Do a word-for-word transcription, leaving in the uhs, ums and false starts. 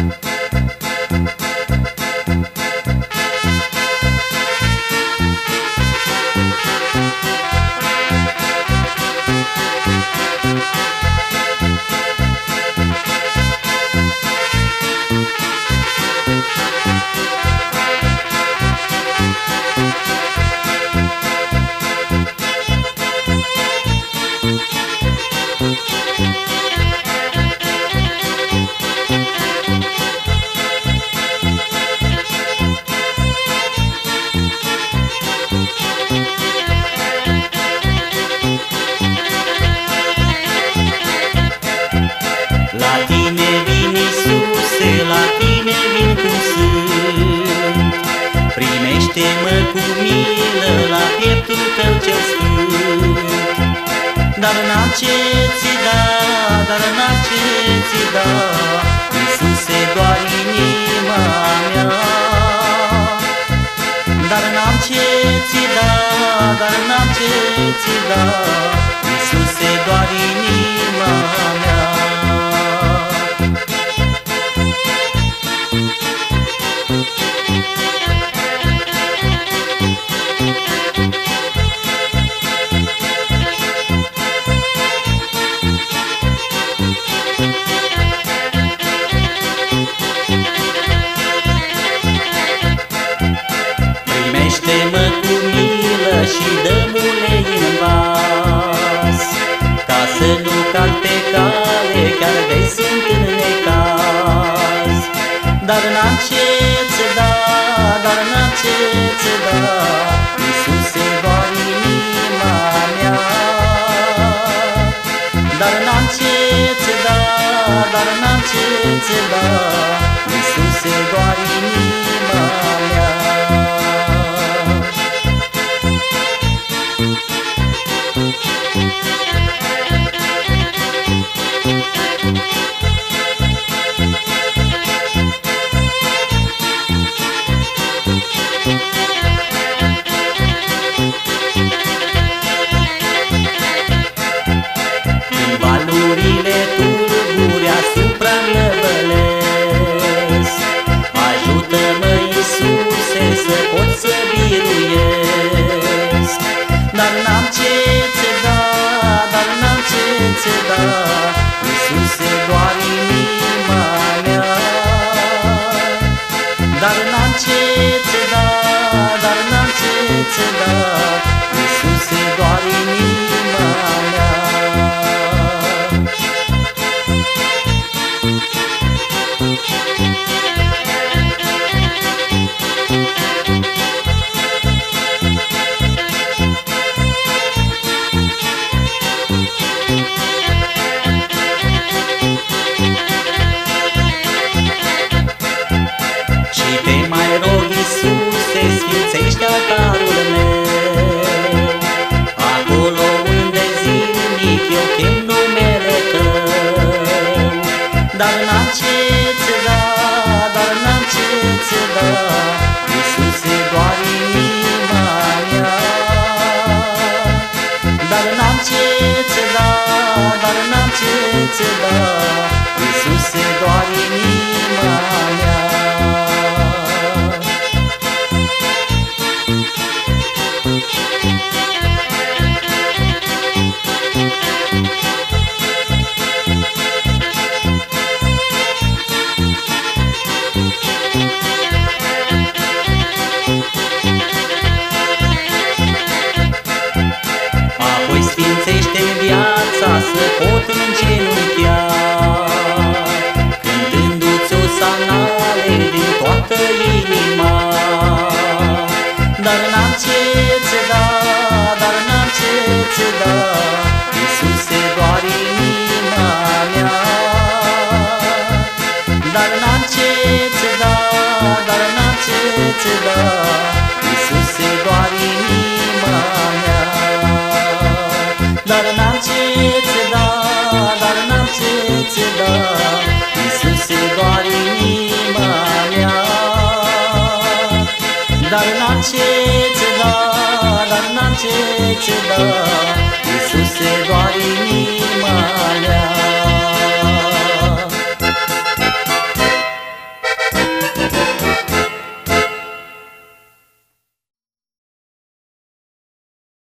La tine vin, Iisuse, la tine vin cum sunt. Primește-mă cu milă la pieptul tău cel sfânt. Dar n-am ce ți da, dar n-am ce ți da, Iisuse, doar inima mea. Dar n-am ce ți da, dar n-am ce ți da, Iisuse, doar inima mea. Primește-mă cu milă și dă-mi ulei în vas, ca să nu cad pe cale, chiar vei sunt în necaz. Dar n-am ce-ți da, dar n-am ce-ți da, Iisuse, doar inima mea. Dar n-am ce-ți da, dar n-am ce-ți da, Iisuse, doar inima mea. Când valurile tulburi asupra năvălesc, ajută-mă, Iisuse, să pot să biruiesc. Dar n-am ce-ți da, dar n-am ce-ți da, Iisuse, doar inima mea. Dar n-am ce-ți da, dar n-am ce-ți da, Iisuse, doar inima mea. Și te mai rog, Iisuse, sfințește altarul meu, acolo unde zilnic eu chem numele Tău. Dar n-am ce-ți da, dar n-am ce-ți da, Iisuse, doar inima mea. Dar n-am ce-ți da, dar n-am ce-ți da, Iisuse, doar inima mea. Apoi sfințește-mi viața să pot îngenunchea, cântându-ți osanale din toată inima. Dar n-am ce-ți da, dar n-am ce-ți da, Iisuse, doar inima mea. Dar n-am ce-ți da, dar n-am ce-ți da, Iisuse, doar inima mea. Dar n-am ce-ți da, dar n-am ce-ți da, Iisuse, doar inima mea. Dar n-am ce-ți da, dar n-am ce-ți da, Iisuse, doar inima mea.